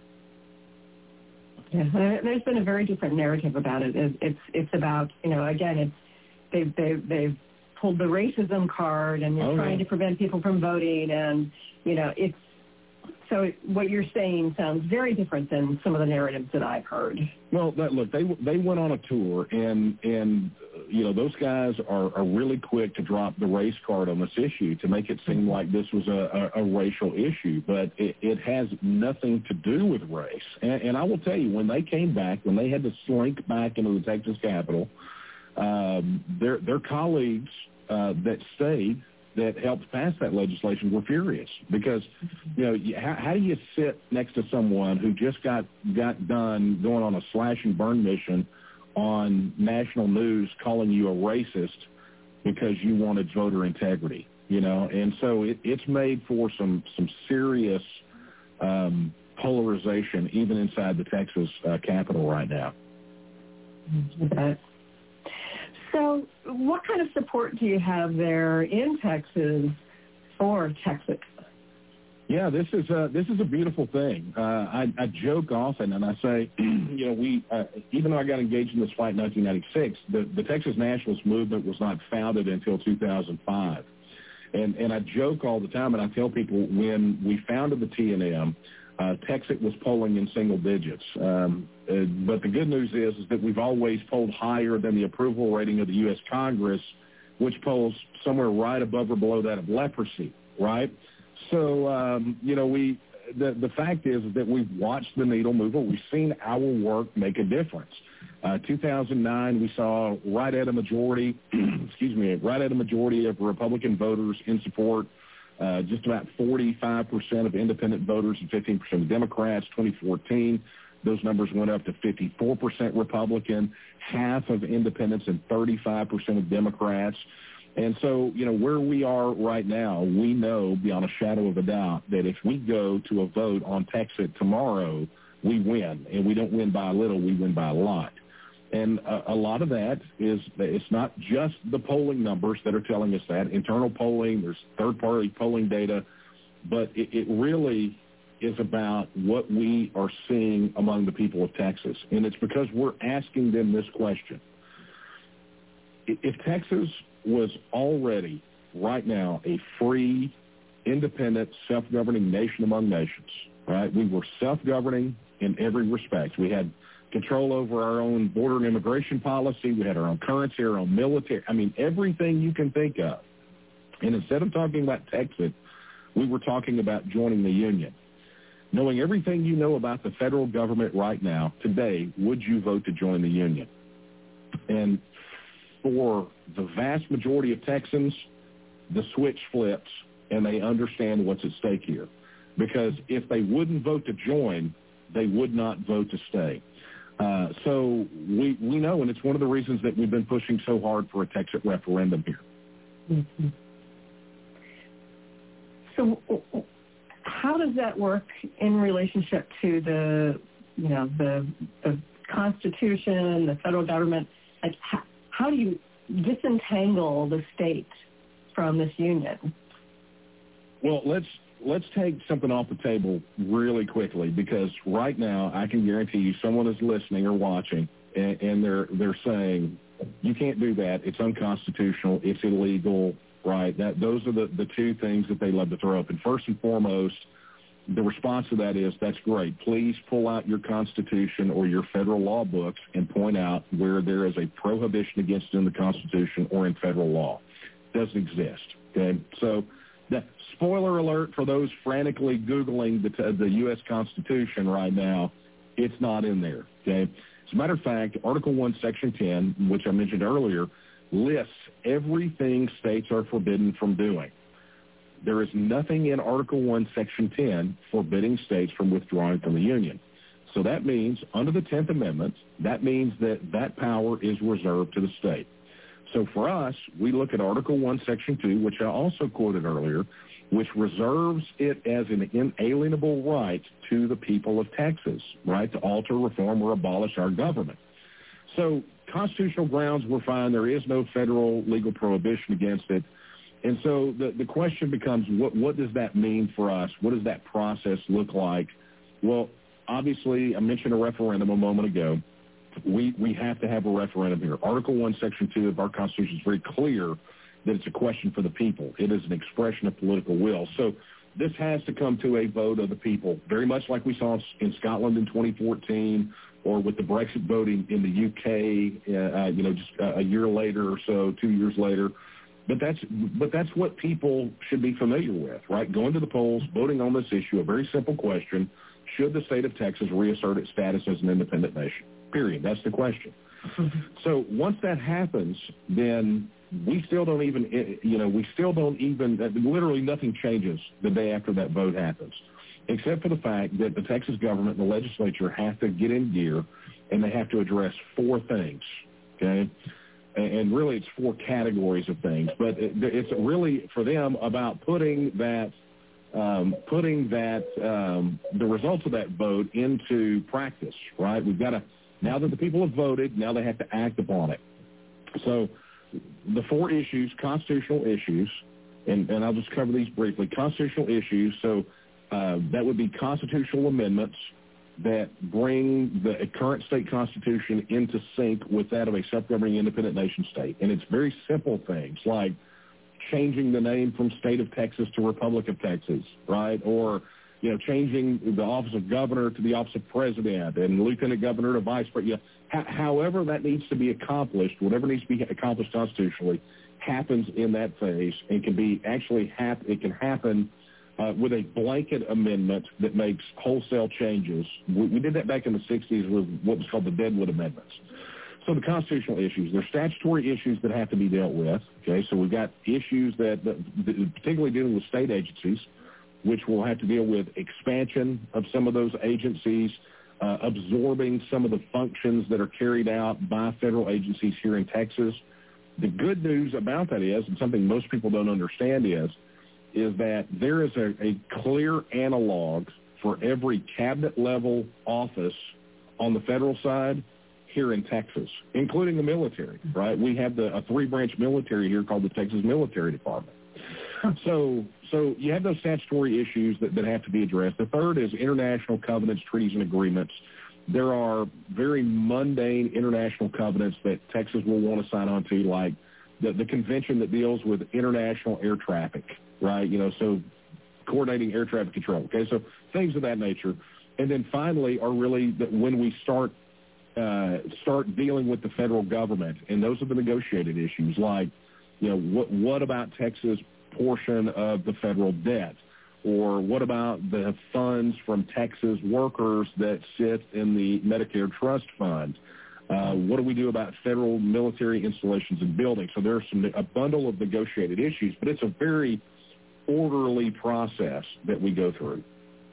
Yeah, there's been a very different narrative about it. It's it's about, you know, again, it's they've they've, they've pulled the racism card, and they're oh, trying yeah. to prevent people from voting, and you know, it's so what you're saying sounds very different than some of the narratives that I've heard. Well, that, look, they they went on a tour, and and you know, those guys are, are really quick to drop the race card on this issue to make it seem like this was a, a, a racial issue, but it, it has nothing to do with race. And, and I will tell you, when they came back, when they had to slink back into the Texas Capitol, um, their their colleagues uh, that stayed, that helped pass that legislation, were furious because, you know, how, how do you sit next to someone who just got got done going on a slash and burn mission on national news calling you a racist because you wanted voter integrity, you know? And so it, it's made for some, some serious um, polarization even inside the Texas uh, Capitol right now. Okay. So what kind of support do you have there in Texas for Texas? Yeah, this is a, this is a beautiful thing. Uh, I, I joke often, and I say, you know, we uh, even though I got engaged in this fight in nineteen ninety-six, the, the Texas Nationalist Movement was not founded until two thousand five. And and I joke all the time, and I tell people when we founded the T N M, uh, Texas was polling in single digits. Um, uh, but the good news is, is that we've always polled higher than the approval rating of the U S Congress, which polls somewhere right above or below that of leprosy, right? So, um, you know, we the, the fact is that we've watched the needle move. We've seen our work make a difference. Uh, two thousand nine, we saw right at a majority, excuse me, right at a majority of Republican voters in support, uh, just about forty-five percent of independent voters and fifteen percent of Democrats. twenty fourteen, those numbers went up to fifty-four percent Republican, half of independents and thirty-five percent of Democrats. And so, you know, where we are right now, we know beyond a shadow of a doubt that if we go to a vote on Texas tomorrow, we win. And we don't win by a little, we win by a lot. And a, a lot of that is, it's not just the polling numbers that are telling us that. Internal polling, there's third-party polling data, but it, it really is about what we are seeing among the people of Texas. And it's because we're asking them this question. If Texas was already right now a free, independent, self-governing nation among nations, right? We were self-governing in every respect. We had control over our own border and immigration policy. We had our own currency, our own military. I mean, everything you can think of. And instead of talking about Texas, we were talking about joining the Union. Knowing everything you know about the federal government right now, today, would you vote to join the Union? And for the vast majority of Texans, the switch flips and they understand what's at stake here. Because if they wouldn't vote to join, they would not vote to stay. Uh, so we, we know, and it's one of the reasons that we've been pushing so hard for a Texas referendum here. Mm-hmm. So how does that work in relationship to the, you know, the, the Constitution, the federal government? Like, how, how do you disentangle the state from this union? Well, let's let's take something off the table really quickly, because right now I can guarantee you someone is listening or watching, and, and they're they're saying, you can't do that. It's unconstitutional. It's illegal, right? That those are the, the two things that they love to throw up. And first and foremost, the response to that is, that's great. Please pull out your Constitution or your federal law books and point out where there is a prohibition against it in the Constitution or in federal law. It doesn't exist, okay? So, that, spoiler alert for those frantically Googling the, the U S Constitution right now, it's not in there, okay? As a matter of fact, Article one, Section ten, which I mentioned earlier, lists everything states are forbidden from doing. There is nothing in Article one, Section ten forbidding states from withdrawing from the Union. So that means, under the tenth Amendment, that means that that power is reserved to the state. So for us, we look at Article one, Section two, which I also quoted earlier, which reserves it as an inalienable right to the people of Texas, right, to alter, reform, or abolish our government. So constitutional grounds, we're fine. There is no federal legal prohibition against it. And so the, the question becomes, what, what does that mean for us? What does that process look like? Well, obviously, I mentioned a referendum a moment ago. We, we have to have a referendum here. Article one, Section two of our Constitution is very clear that it's a question for the people. It is an expression of political will. So this has to come to a vote of the people, very much like we saw in Scotland in twenty fourteen or with the Brexit voting in the U K, uh, you know, just a year later or so, two years later. But that's but that's what people should be familiar with, right? Going to the polls, voting on this issue, a very simple question: should the state of Texas reassert its status as an independent nation? Period. That's the question. Mm-hmm. So once that happens, then we still don't even, you know, we still don't even, literally nothing changes the day after that vote happens, except for the fact that the Texas government and the legislature have to get in gear, and they have to address four things, okay? And really it's four categories of things, but it's really for them about putting that, um, putting that, um, the results of that vote into practice, right? We've got to, now that the people have voted, now they have to act upon it. So the four issues, constitutional issues, and, and I'll just cover these briefly. Constitutional issues, so uh, that would be constitutional amendments that bring the current state constitution into sync with that of a self-governing independent nation state. And it's very simple things like changing the name from State of Texas to Republic of Texas, right? Or, you know, changing the office of governor to the office of president and lieutenant governor to vice president. You know, however that needs to be accomplished, whatever needs to be accomplished constitutionally, happens in that phase and can be actually hap- it can happen Uh, with a blanket amendment that makes wholesale changes. We, we did that back in the sixties with what was called the Deadwood Amendments. So the constitutional issues, they're statutory issues that have to be dealt with. Okay, so we've got issues that, that, that particularly dealing with state agencies, which will have to deal with expansion of some of those agencies, uh, absorbing some of the functions that are carried out by federal agencies here in Texas. The good news about that is, and something most people don't understand is, is that there is a, a clear analog for every cabinet-level office on the federal side here in Texas, including the military, right? We have the, a three-branch military here called the Texas Military Department. So so you have those statutory issues that, that have to be addressed. The third is international covenants, treaties, and agreements. There are very mundane international covenants that Texas will want to sign on to, like the, the convention that deals with international air traffic, right? You know, so coordinating air traffic control. Okay, so things of that nature. And then finally are really that when we start uh, start dealing with the federal government, and those are the negotiated issues, like, you know, what what about Texas' portion of the federal debt? Or what about the funds from Texas workers that sit in the Medicare Trust Fund? Uh, what do we do about federal military installations and buildings? So there's some a bundle of negotiated issues, but it's a very orderly process that we go through.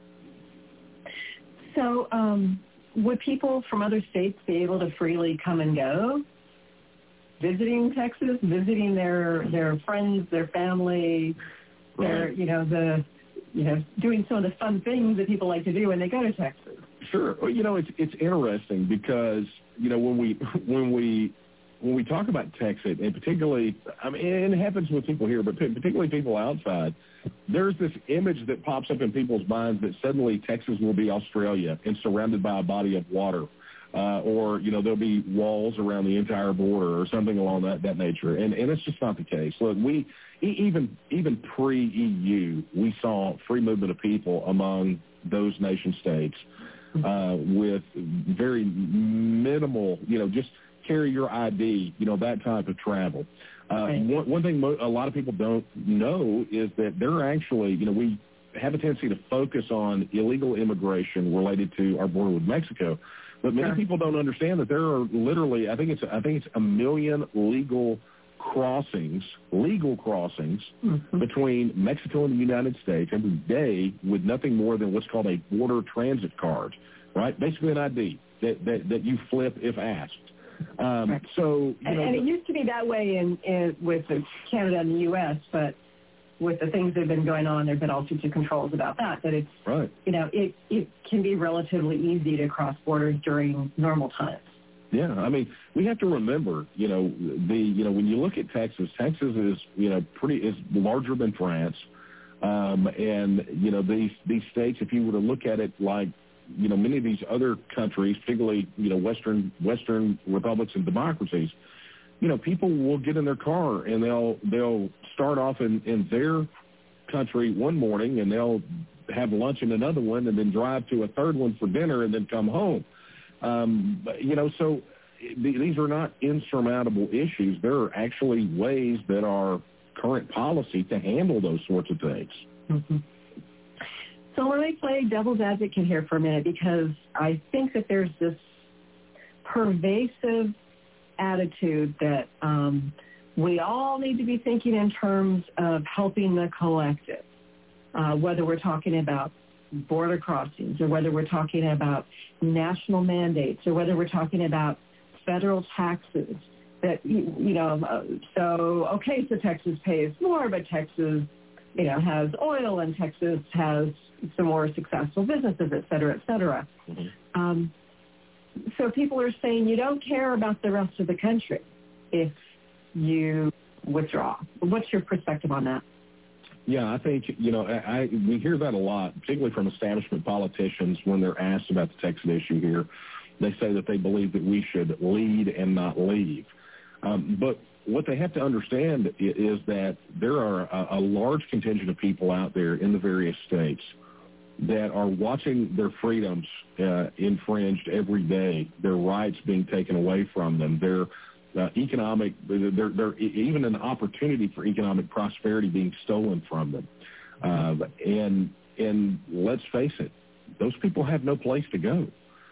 So um, would people from other states be able to freely come and go, visiting Texas, visiting their their friends, their family, right. their you know the you know doing some of the fun things that people like to do when they go to Texas? Sure. Well, you know, it's it's interesting because you know when we when we when we talk about Texas, and particularly, I mean, and it happens with people here, but particularly people outside, there's this image that pops up in people's minds that suddenly Texas will be Australia and surrounded by a body of water, uh, or, you know, there'll be walls around the entire border or something along that, that nature. And, and it's just not the case. Look, we, even, even pre-E U, we saw free movement of people among those nation states uh, with very minimal, you know, just carry your I D, you know, that type of travel. Uh, right. one, one thing mo- a lot of people don't know is that they're actually, you know, we have a tendency to focus on illegal immigration related to our border with Mexico, but many sure. people don't understand that there are literally, I think it's, I think it's a million legal crossings, legal crossings mm-hmm. between Mexico and the United States every day with nothing more than what's called a border transit card, right? Basically an I D that, that, that you flip if asked. Um, right. So, you know, and it used to be that way in, in with the Canada and the U S, but with the things that have been going on, there have been all sorts of controls about that. But it's, right. you know, it, it can be relatively easy to cross borders during normal times. Yeah, I mean, we have to remember, you know, the you know when you look at Texas, Texas is you know pretty is larger than France, um, and you know these these states, if you were to look at it like, you know, many of these other countries, particularly, you know, Western Western republics and democracies, you know, people will get in their car and they'll they'll start off in, in their country one morning and they'll have lunch in another one and then drive to a third one for dinner and then come home. Um, but, you know, so th- these are not insurmountable issues. There are actually ways that are current policy to handle those sorts of things. Mm-hmm. So let me play devil's advocate here for a minute, because I think that there's this pervasive attitude that um, we all need to be thinking in terms of helping the collective, uh, whether we're talking about border crossings or whether we're talking about national mandates or whether we're talking about federal taxes. That, you, you know, uh, so, okay, so Texas pays more, but Texas, you know, has oil, and Texas has some more successful businesses, et cetera, et cetera. Mm-hmm. Um, so people are saying you don't care about the rest of the country if you withdraw. What's your perspective on that? Yeah, I think, you know, I, I we hear that a lot, particularly from establishment politicians when they're asked about the Texas issue here. They say that they believe that we should lead and not leave. Um, but what they have to understand is that there are a, a large contingent of people out there in the various states that are watching their freedoms uh, infringed every day, their rights being taken away from them, their uh, economic, their, their, even an opportunity for economic prosperity being stolen from them. Uh, and and let's face it, those people have no place to go.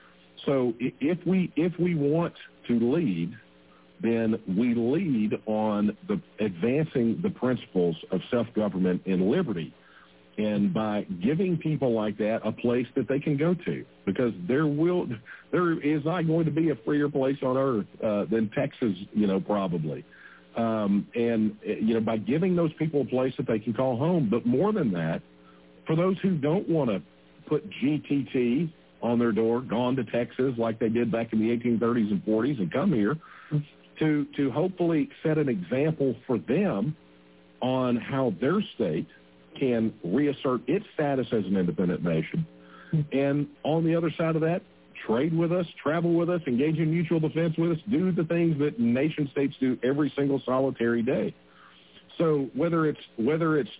So if we if we want to lead, then we lead on the advancing the principles of self-government and liberty, and by giving people like that a place that they can go to, because there will there is not going to be a freer place on earth uh, than Texas, you know, probably. Um, and you know, by giving those people a place that they can call home, but more than that, for those who don't want to put G T T on their door, gone to Texas like they did back in the eighteen thirties and forties, and come here. To, to hopefully set an example for them on how their state can reassert its status as an independent nation. And on the other side of that, trade with us, travel with us, engage in mutual defense with us, do the things that nation states do every single solitary day. So whether it's whether it's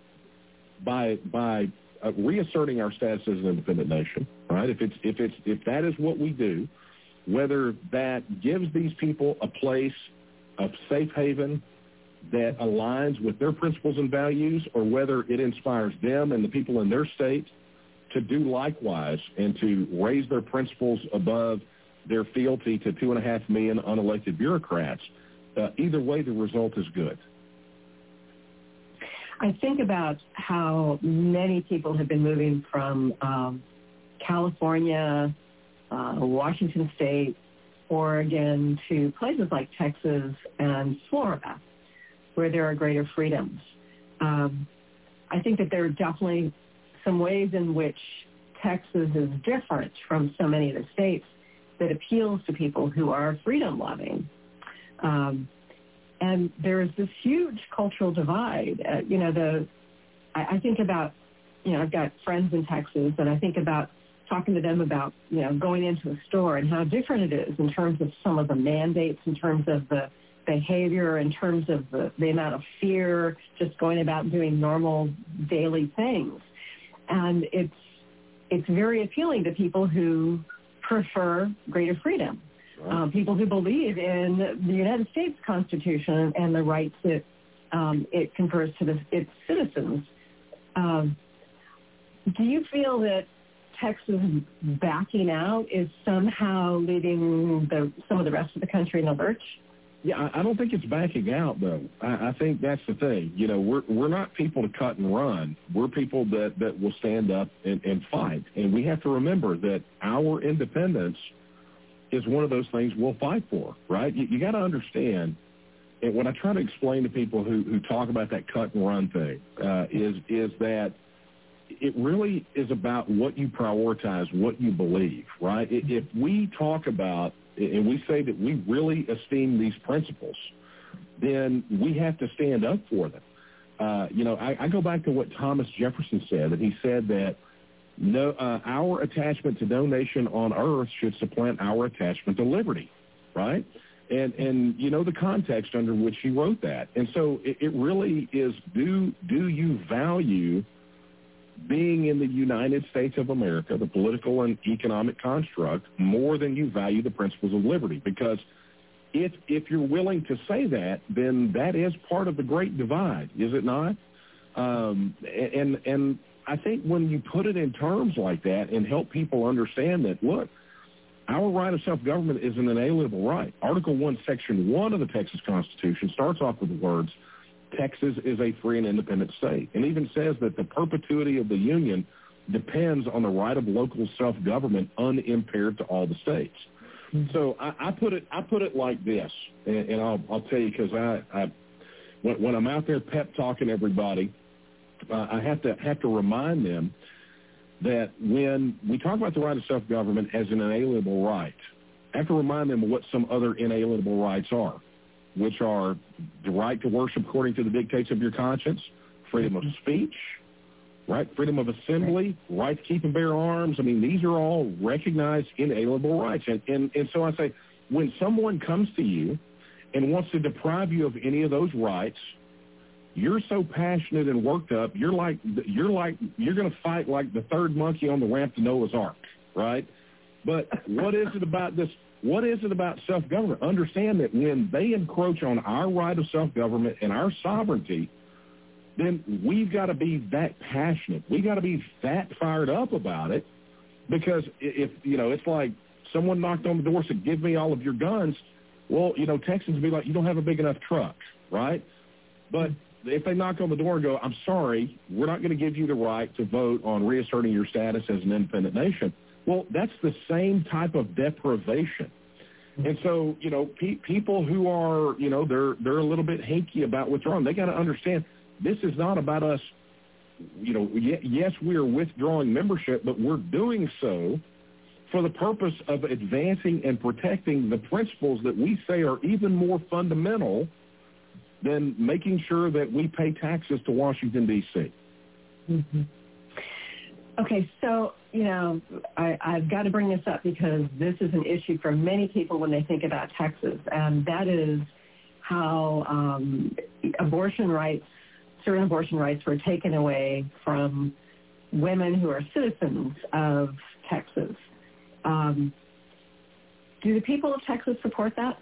by by uh, reasserting our status as an independent nation, right? If it's if it's if that is what we do, whether that gives these people a place of safe haven that aligns with their principles and values, or whether it inspires them and the people in their state to do likewise and to raise their principles above their fealty to two and a half million unelected bureaucrats, uh, either way, the result is good. I think about how many people have been moving from um, California, Uh, Washington State, Oregon, to places like Texas and Florida, where there are greater freedoms. Um, I think that there are definitely some ways in which Texas is different from so many of the states that appeals to people who are freedom-loving. Um, and there is this huge cultural divide. Uh, you know, the I, I think about, you know, I've got friends in Texas, and I think about talking to them about, you know, going into a store and how different it is in terms of some of the mandates, in terms of the behavior, in terms of the, the amount of fear, just going about doing normal daily things. And it's it's very appealing to people who prefer greater freedom, right. um, people who believe in the United States Constitution and the rights that um, it confers to the, its citizens. Um, do you feel that Texas backing out is somehow leaving the, some of the rest of the country in the lurch? Yeah, I, I don't think it's backing out, though. I, I think that's the thing. You know, we're we're not people to cut and run. We're people that, that will stand up and, and fight. And we have to remember that our independence is one of those things we'll fight for, right? You, you got to understand, and what I try to explain to people who, who talk about that cut and run thing uh, is is that it really is about what you prioritize, what you believe, right? If we talk about and we say that we really esteem these principles, then we have to stand up for them. Uh, you know, I, I go back to what Thomas Jefferson said, and he said that no, uh, our attachment to no nation on earth should supplant our attachment to liberty, right? And, and you know, the context under which he wrote that. And so it, it really is, do, do you value being in the United States of America, the political and economic construct, more than you value the principles of liberty. Because if if you're willing to say that, then that is part of the great divide, is it not? Um, and and I think when you put it in terms like that and help people understand that, look, our right of self-government is an inalienable right. Article one, Section one of the Texas Constitution starts off with the words, Texas is a free and independent state, and even says that the perpetuity of the Union depends on the right of local self-government unimpaired to all the states. Mm-hmm. So I, I put it I put it like this, and, and I'll, I'll tell you because I, I when, when I'm out there pep talking everybody, uh, I have to have to remind them that when we talk about the right of self-government as an inalienable right, I have to remind them of what some other inalienable rights are, which are the right to worship according to the dictates of your conscience, freedom of speech, right, freedom of assembly, right to keep and bear arms. I mean, these are all recognized inalienable rights. And, and, and so I say, when someone comes to you and wants to deprive you of any of those rights, you're so passionate and worked up, you're like, you're like, you're going to fight like the third monkey on the ramp to Noah's Ark, right? But what is it about this? What is it about self-government? Understand that when they encroach on our right of self-government and our sovereignty, then we've got to be that passionate. We've got to be that fired up about it, because if, you know, it's like someone knocked on the door and said, give me all of your guns. Well, you know, Texans would be like, you don't have a big enough truck, right? But if they knock on the door and go, I'm sorry, we're not going to give you the right to vote on reasserting your status as an independent nation, well, that's the same type of deprivation. And so, you know, pe- people who are, you know, they're they're a little bit hinky about what's wrong. They got to understand this is not about us, you know, y- yes, we are withdrawing membership, but we're doing so for the purpose of advancing and protecting the principles that we say are even more fundamental than making sure that we pay taxes to Washington, D C Mm-hmm. Okay, so, you know, I, I've got to bring this up because this is an issue for many people when they think about Texas, and that is how um, abortion rights, certain abortion rights were taken away from women who are citizens of Texas. Um, do the people of Texas support that?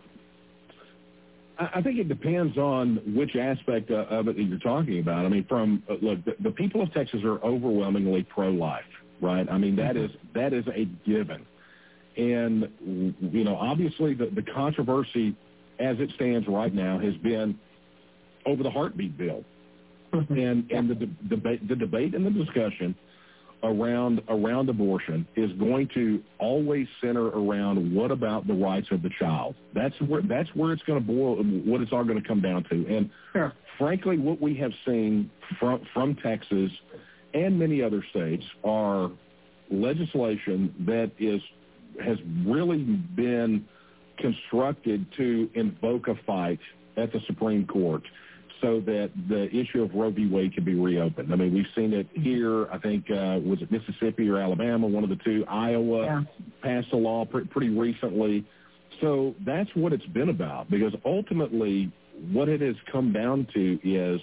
I think it depends on which aspect of it that you're talking about. I mean, from uh, look, the, the people of Texas are overwhelmingly pro-life, right? I mean, that is that is a given. And, you know, obviously the, the controversy as it stands right now has been over the heartbeat bill. Mm-hmm. And and the de- debate the debate and the discussion around around abortion is going to always center around what about the rights of the child. That's where that's where it's going to boil, what it's all going to come down to. And sure. frankly, what we have seen from from Texas and many other states are legislation that is has really been constructed to invoke a fight at the Supreme Court so that the issue of Roe v. Wade can be reopened. I mean, we've seen it here. I think, uh, was it Mississippi or Alabama, one of the two? Iowa yeah. passed a law pre- pretty recently. So that's what it's been about, because ultimately what it has come down to is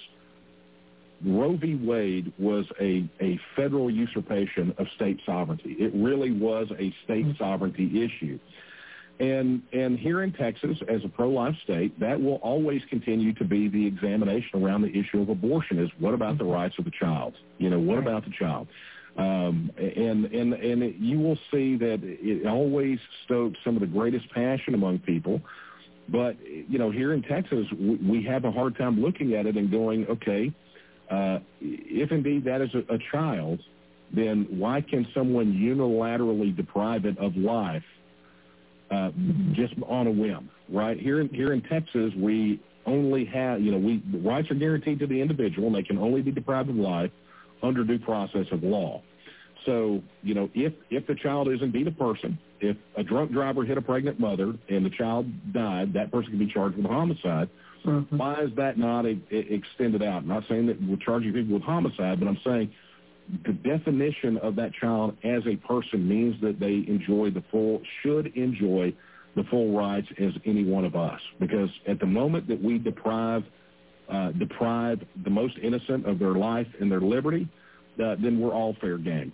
Roe v. Wade was a, a federal usurpation of state sovereignty. It really was a state mm-hmm. sovereignty issue. And and here in Texas, as a pro-life state, that will always continue to be the examination around the issue of abortion is what about the rights of the child? You know, what about the child? Um, and and, and it, you will see that it always stokes some of the greatest passion among people. But, you know, here in Texas, we, we have a hard time looking at it and going, okay, uh, if indeed that is a, a child, then why can someone unilaterally deprive it of life? Uh, just on a whim, right? Here in, here in Texas, we only have, you know, we the rights are guaranteed to the individual, and they can only be deprived of life under due process of law. So, you know, if, if the child is indeed a person, if a drunk driver hit a pregnant mother and the child died, that person can be charged with homicide. Mm-hmm. Why is that not a, a extended out? I'm not saying that we're charging people with homicide, but I'm saying the definition of that child as a person means that they enjoy the full, should enjoy the full rights as any one of us. Because at the moment that we deprive, uh, deprive the most innocent of their life and their liberty, uh, then we're all fair game.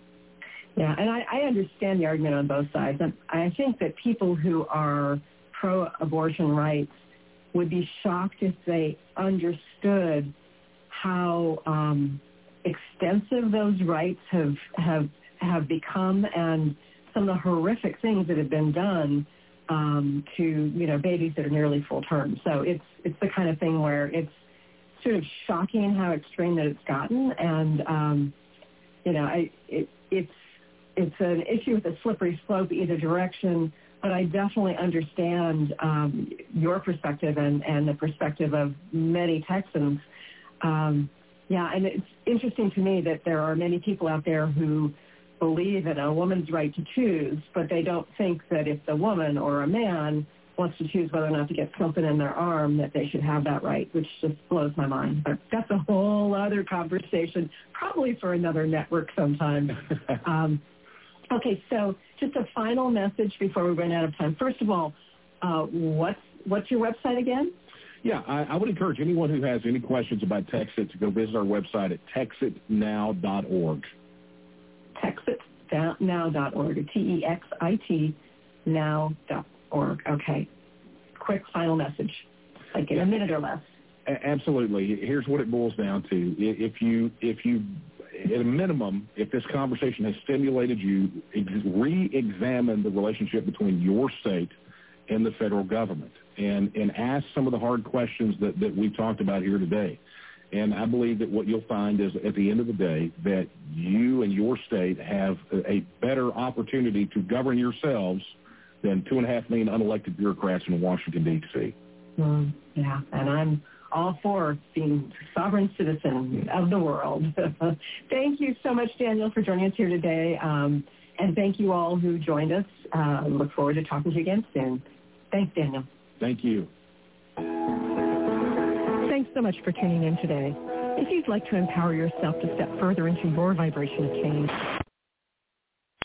Yeah, and I, I understand the argument on both sides. And I think that people who are pro-abortion rights would be shocked if they understood how um, extensive those rights have have have become, and some of the horrific things that have been done um, to you know babies that are nearly full term. So it's it's the kind of thing where it's sort of shocking how extreme that it's gotten, and um, you know I it, it's it's an issue with a slippery slope either direction. But I definitely understand um, your perspective and, and the perspective of many Texans. Um, yeah, and it's interesting to me that there are many people out there who believe in a woman's right to choose, but they don't think that if the woman or a man wants to choose whether or not to get something in their arm, that they should have that right, which just blows my mind. But that's a whole other conversation, probably for another network sometime. um, Okay, so just a final message before we run out of time. First of all, uh, what's, what's your website again? Yeah, I, I would encourage anyone who has any questions about Texit to go visit our website at texit now dot org. texit now dot org, T E X I T now dot org. Okay. Quick final message, like in yeah. a minute or less. A- absolutely. Here's what it boils down to. If you, if you, at a minimum, if this conversation has stimulated you, ex- re-examine the relationship between your state and the federal government, and, and ask some of the hard questions that, that we talked about here today. And I believe that what you'll find is, at the end of the day, that you and your state have a, a better opportunity to govern yourselves than two and a half million unelected bureaucrats in Washington, D C Mm, yeah, and I'm all for being sovereign citizen of the world. Thank you so much, Daniel, for joining us here today. Um, and thank you all who joined us. Uh, look forward to talking to you again soon. Thanks, Daniel. Thank you. Thanks so much for tuning in today. If you'd like to empower yourself to step further into your vibration of change,